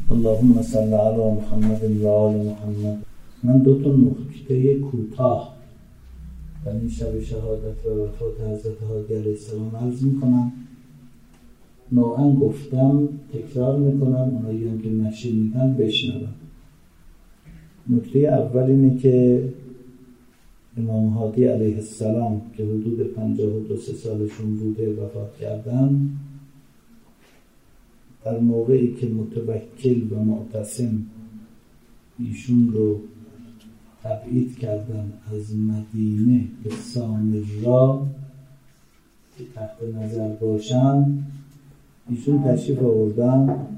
اللهم صل علی محمد و آل محمد. من 2 نکته کوتاه در این شب شهادت و وفات حضرت هادی علیه السلام عرض میکنم. نوعا گفتم، تکرار میکنم، اونایی هم که نشنیدن بشنون. نکته اول اینه که امام هادی علیه السلام که حدود 52 سالشون بوده وفات کردن، در موقعی که متوکل و معتصم ایشون رو تبعید کردن از مدینه به سامرا که تحت نظر باشن، ایشون تشریف آوردن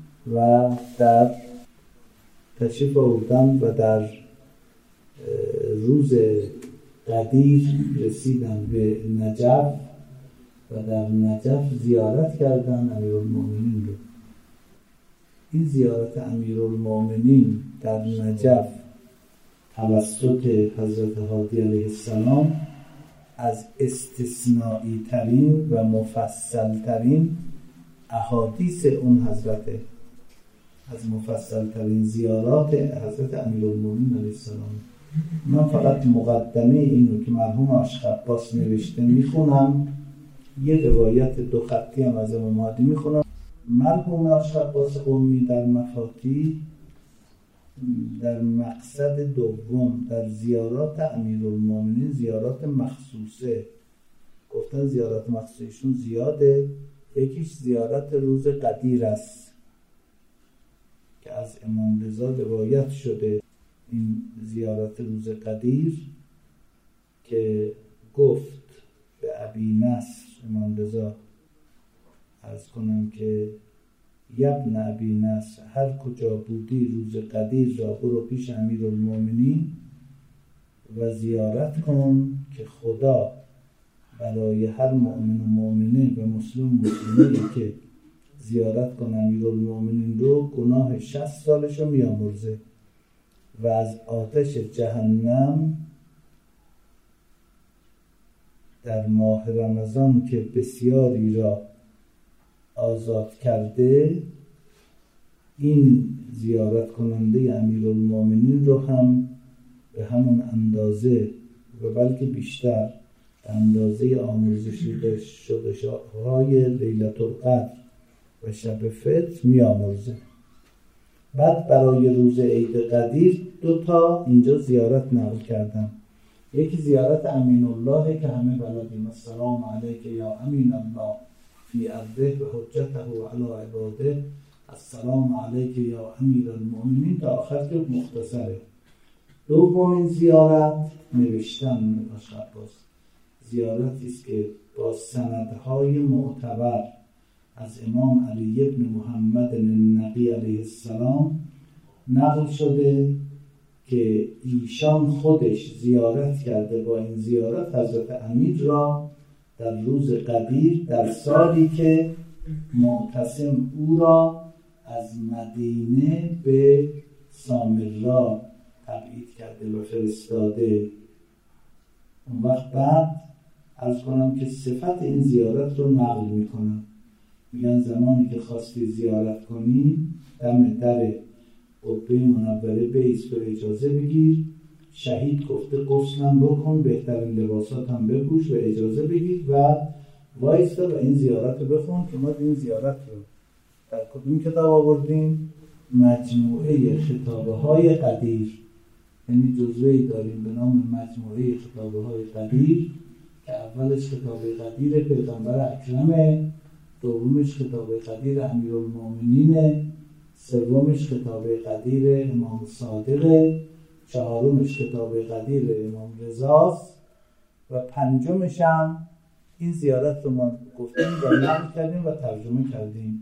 و در روز قدیر رسیدن به نجف و در نجف زیارت کردن امیرالمؤمنین رو. این زیارت امیرالمؤمنین در نجف توسط حضرت هادی علیه السلام از استثنایی ترین و مفصل ترین احادیث اون حضرته، از مفصل ترین زیارات حضرت امیرالمؤمنین علیه السلام. من فقط مقدمه اینو که مرحوم عاشق عباس نوشته میخونم، یه روایت 2 خطی هم از امام هادی میخونم. مرحوم عاشق عباس قمی در مفاتیح در مقصد دوم در زیارات امیرالمؤمنین زیارات مخصوصه گفتن زیارات مخصوصشون زیاده. یکیش زیارت روز قدیر است که از امام رضا روایت شده. این زیارت روز قدیر که گفت به ابی نصر امام رضا عرض کنم که یبن ابی نصر، هر کجا بودی روز قدیر را برو پیش امیرالمؤمنین و زیارت کن که خدا برای هر مؤمن و مؤمنه و مسلمانی که زیارت کنه امیرالمؤمنین رو گناه 60 سالش رو میامرزه و از آتش جهنم در ماه رمضان که بسیاری را آزاد کرده، این زیارت کننده امیرالمؤمنین رو هم به همون اندازه و بلکه بیشتر اندازه آمرزش شده های لیلة القدر و شب فطر می آمرزه. بعد برای روز عید قدیر 2 اینجا زیارت نقل کردم. یکی زیارت امین الله که همه بلدیم، السلام علیک یا امین الله فی ارضه و حجته علی عباده، السلام علیک یا امیر المؤمنین تا آخر که مختصره. دومین زیارت نوشتن عاشق عباس، زیارتی است که با سندهای معتبر از امام علی ابن محمد النقی علیه السلام نقل شده که ایشان خودش زیارت کرده. با این زیارت حضرت امیر را در روز قدیر در سالی که معتصم او را از مدینه به سامرا تبعید کرده و فرستاده. اون وقت بعد عرض کنم که صفت این زیارت رو نقل میکنم. میگن زمانی که خواستی زیارت کنی دم در قبه منوره بیست و اجازه بگیر، شهید گفته غسلم بکن، بهترین لباسات هم بپوش و اجازه بگیر و وایستا و این زیارت رو بخون که ما این زیارت رو در کدوم کتاب آوردیم؟ مجموعه خطابه های قدیر. یعنی جزوه‌ای داریم به نام مجموعه خطابه های قدیر که اولش خطابه قدیر پیغمبر اکرمه، دومش خطابه قدیر امیرالمؤمنینه، سومش خطابه قدیر امام صادقه، چهارمش خطابه قدیر امام رضاست و پنجمش هم این زیارت رو ما گفتیم و نقل کردیم و ترجمه کردیم.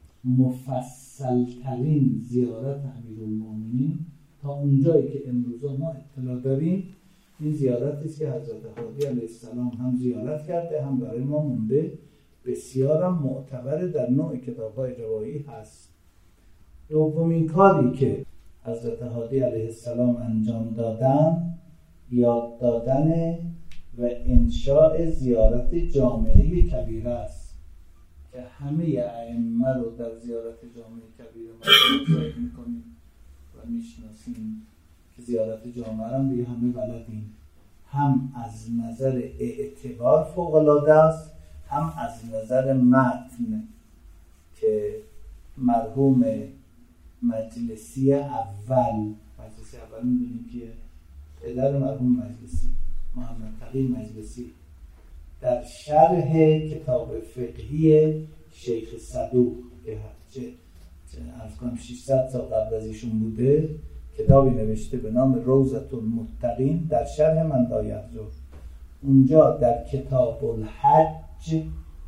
مفصل ترین زیارت امیرالمؤمنین تا اونجایی که امروزا ما اطلاع داریم این زیارتی است که حضرت هادی علیه السلام هم زیارت کرده، هم برای ما مونده، بسیار هم معتبر در نوع کتاب‌های روایی هست. دومین کاری که حضرت هادی علیه السلام انجام دادن، یاد دادن و انشاء زیارت جامعه کبیره است که همه ائمه رو در زیارت جامع کبیر مشاهده میکنیم و میشناسیم که زیارت جامع هم دیگه همه بلدیم، هم از نظر اعتبار فوق العاده است، هم از نظر متن که مرحوم مجلسی اول میدونیم که پدر مرحوم مجلسی محمد تقی مجلسی در شرح کتاب فقهی شیخ صدوق که از کنم 600 سال قبل از ایشون بوده، کتابی نوشته به نام روضة المتقین در شرح من لا یحضر. اونجا در کتاب الحج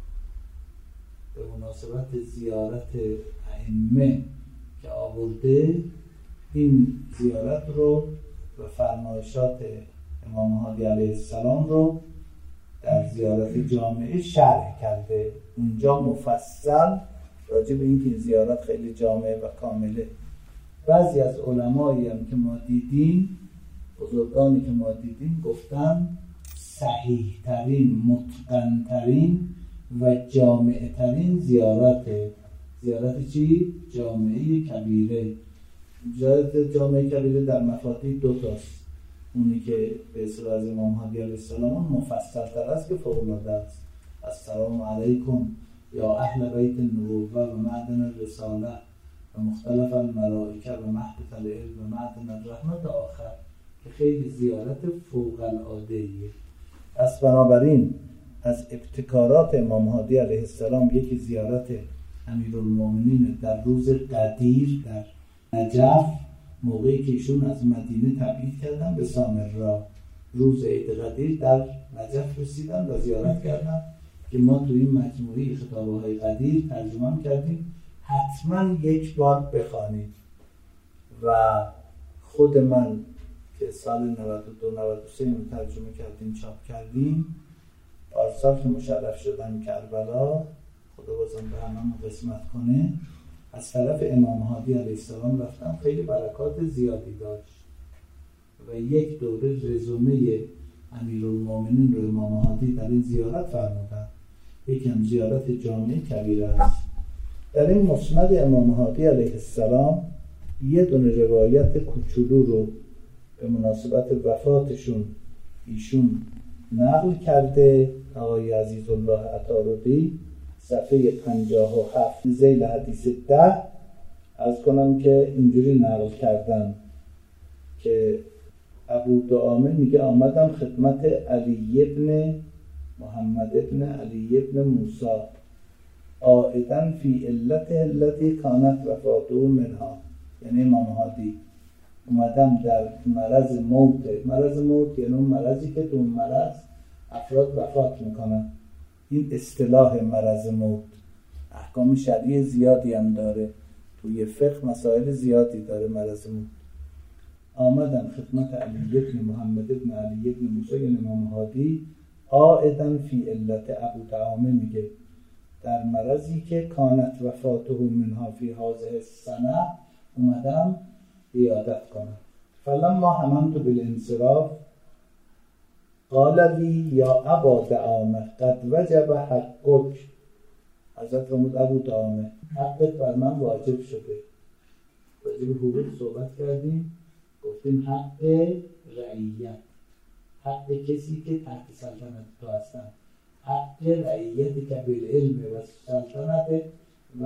به مناسبت زیارت ائمه که آورده، این زیارت رو و فرمایشات امام هادی علیه السلام رو در زیارت جامعه شرح کرده. اونجا مفصل راجع به این که زیارت خیلی جامعه و کامله. بعضی از علمایی هم که ما دیدیم، بزرگانی که ما دیدیم، گفتن صحیح ترین، متقن ترین و جامع ترین زیارت چی؟ جامعه کبیره. زیارت جامعه کبیره در مفاتیح دو تاست، اونی که به اصطلاح از امام هادی علیه السلام مفصل تر است که فوق العاده است. السلام علیکم یا اهل بیت النبوة و معدن الرساله و مختلف الملائکه و مهبط العلم و معدن الرحمه تا آخر، که خیلی زیارت فوق العاده ایه. پس بنابراین از ابتکارات امام هادی علیه السلام یکی زیارت امیرالمومنین در روز قدیر در نجف، موقعی که ایشون از مدینه تبعید کردن به سامرا، روز عید قدیر در نجف رسیدن و زیارت کردن که ما تو این مجموعه خطابه‌های قدیر ترجمه کردیم، حتما یک بار بخوانید. و خود من که سال 92-93 ترجمه کردیم، چاپ کردیم، پارسال که مشرف شدم کربلا، خدا بازم به هممون قسمت کنه، از طرف امام هادی علیه السلام رفتم، خیلی برکات زیادی داشت و یک دوره رزومه امیرالمومنین رو امام هادی در این زیارت فرمودن. یکی هم زیارت جامع کبیره است. در این مسند امام هادی علیه السلام یه دونه روایت کوچولو رو به مناسبت وفاتشون ایشون نقل کرده، آقای عزیزالله عطاردی، صفحه 57 ذیل حدیث 10. عرض کنم که اینجوری نقل کردن که ابو دعامه میگه آمدم خدمت علی ابن محمد ابن علی ابن موسی عائدن فی علت التي کانت وفاته منها، یعنی امام هادی اومدم در مرض موت یعنی اون مرضی که تو اون مرض افراد وفات میکنن. این اصطلاح مرض موت احکام شرعی زیادی هم داره، توی فقه مسائل زیادی داره مرض موت. آمدن خدمت علی ابن محمد ابن علی ابن موسی یعنی امام هادی عائدن فی علت، ابو دعامه میگه در مرضی که کانت وفاته منها فی هذه السنه اومدم عیادت کنم. فلما هممت بالانصراف قال لی یا ابا دعامه قد وجب حقک، حضرت فرمود ابو دعامه حقت بر من واجب شده. راجع به حقوق صحبت کردیم، گفتیم حق رعیت، حق کسی که تحت سلطنت تو هستن، حق رعیت که بالعلم و سلطنت و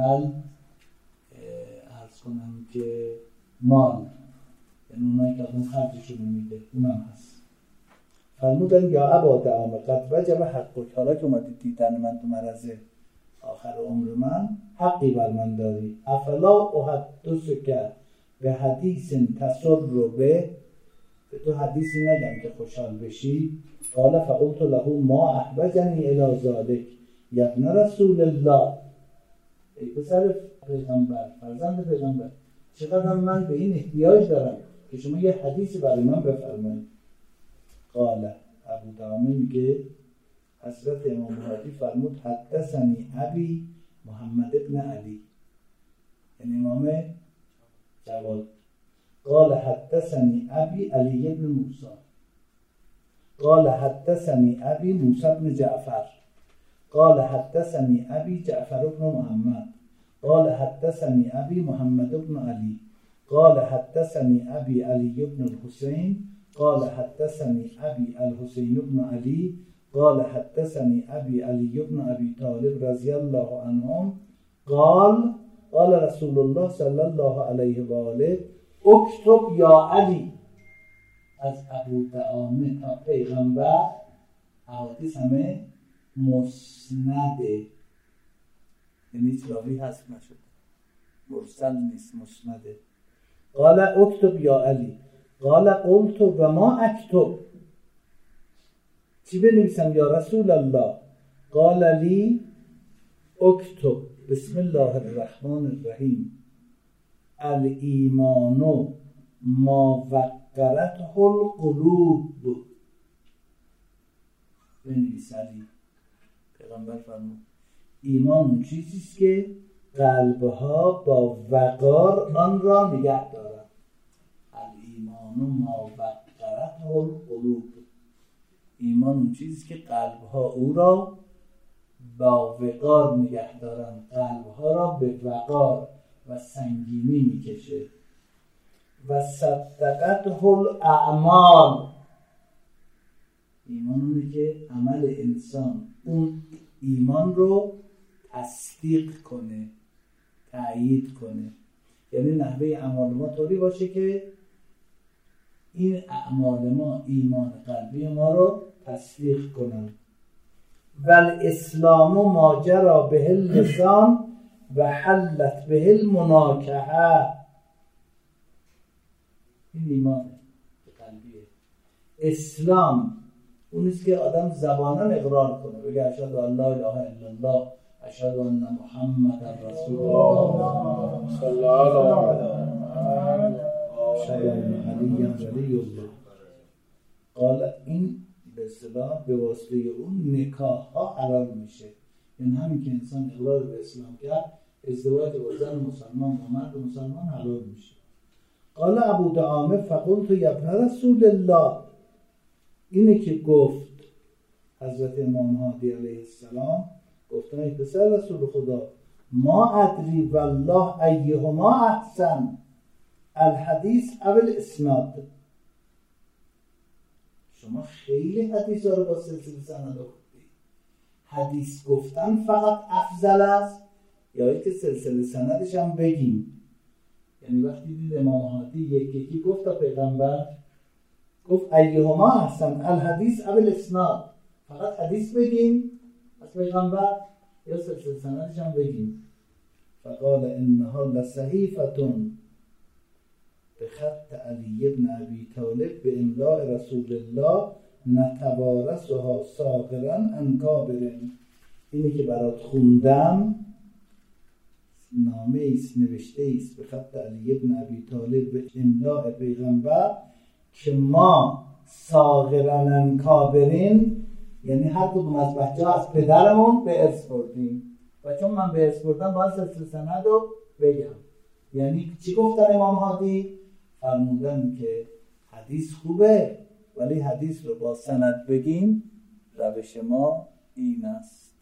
عرض کنم که مال، یعنی اونایی که اون خرجشون میده اونم هست. فرمودن یا ابا دعامه قد وجب حقک، حالا که اومدی دیدن من تو مرض آخر عمر من، حقی بر من داری. افلا احدثک به حدیث تسر به تو حدیثی نگم که خوشحال بشی. قال فقلت له ما احوجنی الی ذلک یا ابن رسول الله، ای پسر پیغمبر، فرزند پیغمبر، چقدر من به این احتیاج دارم که شما یه حدیثی برای من بفرمایید. قال ابو دعامه میگه حضرت امام هادی فرمود حدثنی ابی محمد ابن علی، یعنی امام جواد. قال حدثني أبي علي بن موسى قال حدثني أبي موسى بن جعفر قال حدثني ابي جعفر بن محمد قال حدثني ابي محمد بن علي قال حدثني ابي علي بن الحسين قال حدثني ابي الحسين بن علي قال حدثني ابي علي بن ابي طالب رضي الله عنهم قال قال رسول الله صلی الله علیه و آله اکتب یا علی. از ابو دعامه تا پیغمبر احادیث همه مسنده، یعنی هیچ راوی حذف نشده، مرسل نیست، مسنده. قال اکتب یا علی قال قلت و ما اکتب، چی بنویسم یا رسول الله؟ قال لی اکتب بسم الله الرحمن الرحیم الایمان ما وقرته القلوب. بنویس علی. پیغمبر فرمود ایمان اون چیزیست که قلبها با وقار آن را نگه دارد. الایمان ما وقرته القلوب، ایمان اون چیزیست که قلبها او را با وقار نگه دارند، قلبها را به وقار و سنگینی میکشه. و صدقته الاعمال، ایمان اونه که عمل انسان اون ایمان رو تصدیق کنه، تأیید کنه. یعنی نحوه اعمال ما طوری باشه که این اعمال ما ایمان قلبی ما رو تصدیق کنن. و الاسلام ما جرى به اللسان و حلت به المناکحه، این ایمان قلبیه. اسلام اونیست که آدم زباناً اقرار کنه، بگه اشهد ان لا اله الا الله اشهد ان محمد رسول الله صلی الله علیه اشهد ان علی ولی الله. قال این به اصطلاح به واسطه اون نکاح ها حلال میشه. یعنی همین که انسان اقرار به اسلام کرد، ازدواج با زن مسلمان و مرد مسلمان حلال میشه. قال ابو دعامه فقلت یا ابن رسول الله، اینه که گفت حضرت امام هادی علیه السلام، گفتن ای پسر رسول خدا، ما ادری والله ایهما احسن الحدیث او الاسناد. شما خیلی حدیث ها رو با سلسله سند گفتید، حدیث گفتن فقط افضل است یا اینکه سلسله سندش هم بگیم؟ یعنی وقتی دید امام هادی یکی گفت تا پیغمبر گفت ایهما احسن الحدیث او الاسناد، فقط حدیث بگیم از پیغمبر یا سلسله سندش هم بگیم؟ فقال انها لصحیفه بخط علی بن ابی طالب به املاء رسول الله نتوارثها صاغرا عن کابر. اینی که برات خوندم نامه ایست، نوشته ایست به خط علی بن ابی طالب به املاء پیغمبر که ما صاغرا عن کابرین، یعنی هر کدوم از بچه‌ها از پدرمون به ارث بردیم و چون من به ارث بردم باید سلسله سند رو بگم. یعنی چی گفتن امام هادی؟ فرمودن که حدیث خوبه ولی حدیث رو با سند بگیم، روش ما این است.